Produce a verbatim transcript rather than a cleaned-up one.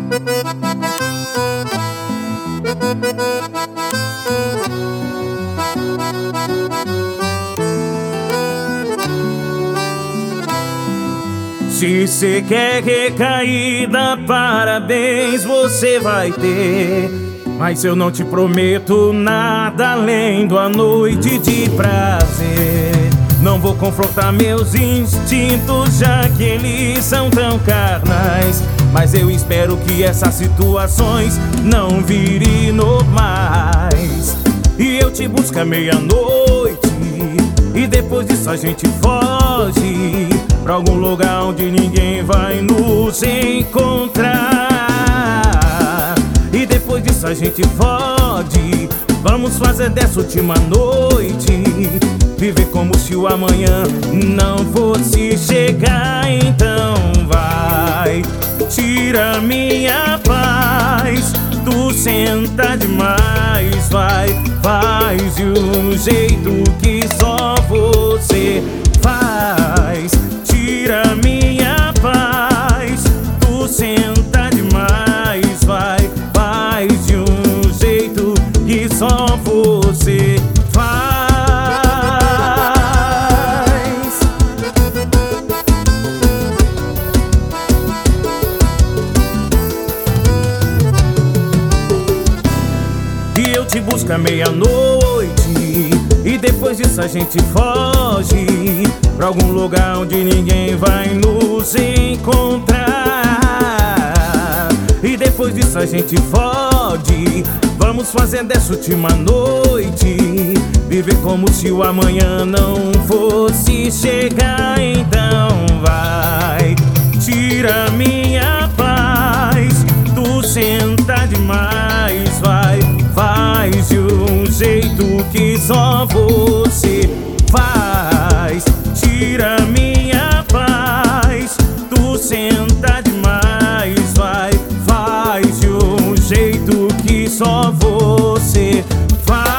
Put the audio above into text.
Se cê quer recaída, parabéns, você vai ter. Mas eu não te prometo nada além da noite de prazer. Não vou confrontar meus instintos, já que eles são tão carnais. Mas eu espero que essas situações não virem normais. E eu te busco à meia-noite, e depois disso a gente foge pra algum lugar onde ninguém vai nos encontrar. E depois disso a gente fode. Vamos fazer dessa última noite viver como se o amanhã não fosse chegar. Então vai, tira minha paz. Tu senta demais, vai, faz de um jeito que só você faz. Tira minha paz. Tu senta demais, vai, faz de um jeito que só você faz. E eu te busco à meia-noite, e depois disso a gente foge pra algum lugar onde ninguém vai nos encontrar. E depois disso a gente fode. Vamos fazer dessa última noite viver como se o amanhã não fosse chegar. Então vai, tira minha paz. Tu senta demais, vai, faz de um jeito que só você faz. Tira minha paz. Tu senta demais, vai, faz de um jeito que só você faz.